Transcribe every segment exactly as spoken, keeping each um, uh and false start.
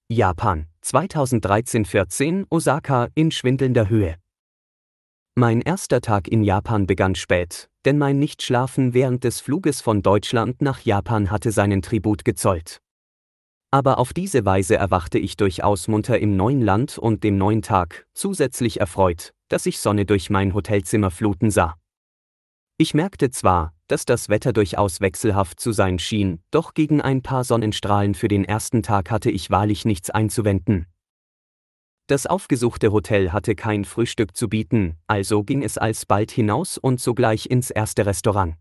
Japan, zweitausenddreizehn vierzehn, Osaka, in schwindelnder Höhe. Mein erster Tag in Japan begann spät, denn mein Nichtschlafen während des Fluges von Deutschland nach Japan hatte seinen Tribut gezollt. Aber auf diese Weise erwachte ich durchaus munter im neuen Land und dem neuen Tag, zusätzlich erfreut, dass ich Sonne durch mein Hotelzimmer fluten sah. Ich merkte zwar, dass das Wetter durchaus wechselhaft zu sein schien, doch gegen ein paar Sonnenstrahlen für den ersten Tag hatte ich wahrlich nichts einzuwenden. Das aufgesuchte Hotel hatte kein Frühstück zu bieten, also ging es alsbald hinaus und sogleich ins erste Restaurant.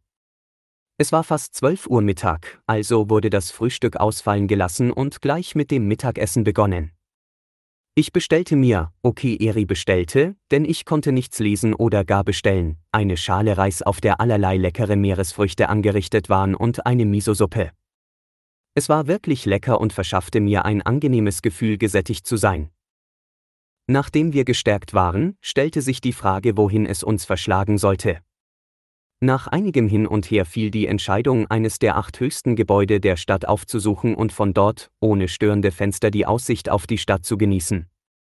Es war fast zwölf Uhr Mittag, also wurde das Frühstück ausfallen gelassen und gleich mit dem Mittagessen begonnen. Ich bestellte mir, okay Eri bestellte, denn ich konnte nichts lesen oder gar bestellen, eine Schale Reis, auf der allerlei leckere Meeresfrüchte angerichtet waren und eine Miso-Suppe. Es war wirklich lecker und verschaffte mir ein angenehmes Gefühl, gesättigt zu sein. Nachdem wir gestärkt waren, stellte sich die Frage, wohin es uns verschlagen sollte. Nach einigem Hin und Her fiel die Entscheidung, eines der acht höchsten Gebäude der Stadt aufzusuchen und von dort, ohne störende Fenster, die Aussicht auf die Stadt zu genießen.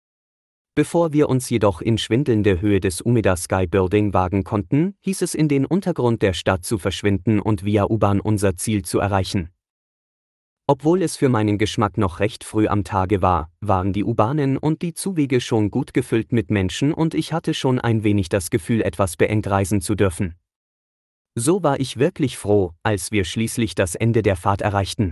Bevor wir uns jedoch in schwindelnde Höhe des Umeda Sky Building wagen konnten, hieß es, in den Untergrund der Stadt zu verschwinden und via U-Bahn unser Ziel zu erreichen. Obwohl es für meinen Geschmack noch recht früh am Tage war, waren die U-Bahnen und die Zuwege schon gut gefüllt mit Menschen und ich hatte schon ein wenig das Gefühl, etwas beengt reisen zu dürfen. So war ich wirklich froh, als wir schließlich das Ende der Fahrt erreichten.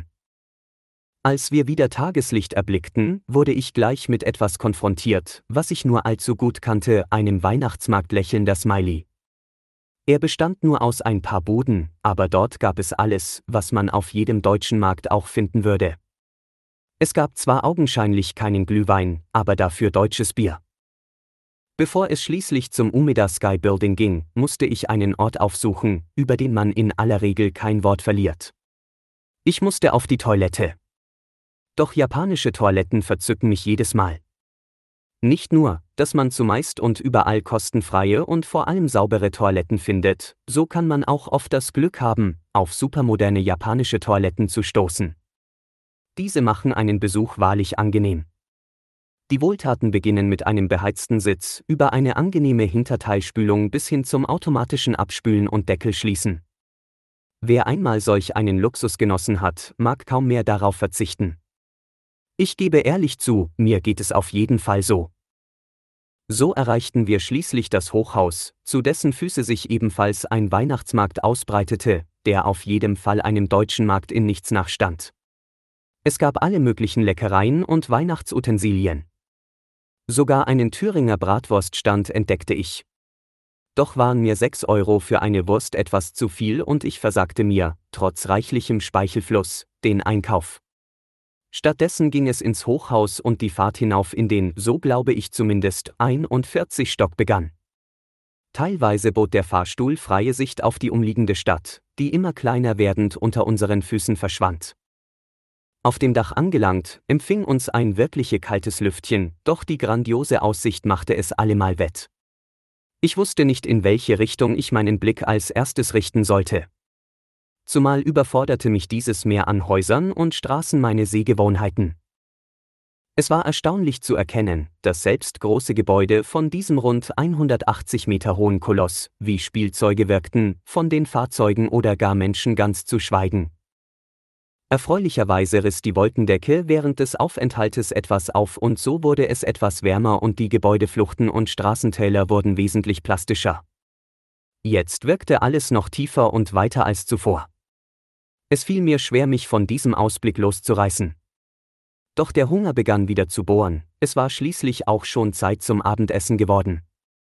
Als wir wieder Tageslicht erblickten, wurde ich gleich mit etwas konfrontiert, was ich nur allzu gut kannte, einem Weihnachtsmarkt lächelnder Smiley. Er bestand nur aus ein paar Buden, aber dort gab es alles, was man auf jedem deutschen Markt auch finden würde. Es gab zwar augenscheinlich keinen Glühwein, aber dafür deutsches Bier. Bevor es schließlich zum Umeda Sky Building ging, musste ich einen Ort aufsuchen, über den man in aller Regel kein Wort verliert. Ich musste auf die Toilette. Doch japanische Toiletten verzücken mich jedes Mal. Nicht nur, dass man zumeist und überall kostenfreie und vor allem saubere Toiletten findet, so kann man auch oft das Glück haben, auf supermoderne japanische Toiletten zu stoßen. Diese machen einen Besuch wahrlich angenehm. Die Wohltaten beginnen mit einem beheizten Sitz, über eine angenehme Hinterteilspülung bis hin zum automatischen Abspülen und Deckel schließen. Wer einmal solch einen Luxus genossen hat, mag kaum mehr darauf verzichten. Ich gebe ehrlich zu, mir geht es auf jeden Fall so. So erreichten wir schließlich das Hochhaus, zu dessen Füße sich ebenfalls ein Weihnachtsmarkt ausbreitete, der auf jeden Fall einem deutschen Markt in nichts nachstand. Es gab alle möglichen Leckereien und Weihnachtsutensilien. Sogar einen Thüringer Bratwurststand entdeckte ich. Doch waren mir sechs Euro für eine Wurst etwas zu viel und ich versagte mir, trotz reichlichem Speichelfluss, den Einkauf. Stattdessen ging es ins Hochhaus und die Fahrt hinauf in den, so glaube ich zumindest, einundvierzigsten Stock begann. Teilweise bot der Fahrstuhl freie Sicht auf die umliegende Stadt, die immer kleiner werdend unter unseren Füßen verschwand. Auf dem Dach angelangt, empfing uns ein wirklich kaltes Lüftchen, doch die grandiose Aussicht machte es allemal wett. Ich wusste nicht, in welche Richtung ich meinen Blick als erstes richten sollte. Zumal überforderte mich dieses Meer an Häusern und Straßen meine Sehgewohnheiten. Es war erstaunlich zu erkennen, dass selbst große Gebäude von diesem rund hundertachtzig Meter hohen Koloss wie Spielzeuge wirkten, von den Fahrzeugen oder gar Menschen ganz zu schweigen. Erfreulicherweise riss die Wolkendecke während des Aufenthaltes etwas auf und so wurde es etwas wärmer und die Gebäudefluchten und Straßentäler wurden wesentlich plastischer. Jetzt wirkte alles noch tiefer und weiter als zuvor. Es fiel mir schwer, mich von diesem Ausblick loszureißen. Doch der Hunger begann wieder zu bohren, es war schließlich auch schon Zeit zum Abendessen geworden.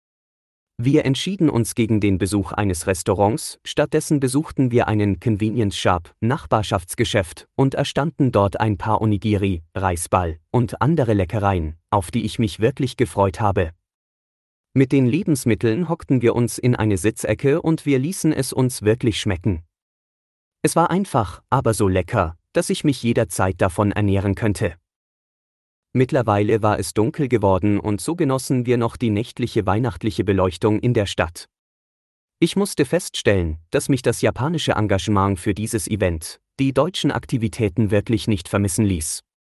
Wir entschieden uns gegen den Besuch eines Restaurants, stattdessen besuchten wir einen Convenience Shop, Nachbarschaftsgeschäft, und erstanden dort ein paar Onigiri, Reisball und andere Leckereien, auf die ich mich wirklich gefreut habe. Mit den Lebensmitteln hockten wir uns in eine Sitzecke und wir ließen es uns wirklich schmecken. Es war einfach, aber so lecker, dass ich mich jederzeit davon ernähren könnte. Mittlerweile war es dunkel geworden und so genossen wir noch die nächtliche weihnachtliche Beleuchtung in der Stadt. Ich musste feststellen, dass mich das japanische Engagement für dieses Event, die deutschen Aktivitäten wirklich nicht vermissen ließ.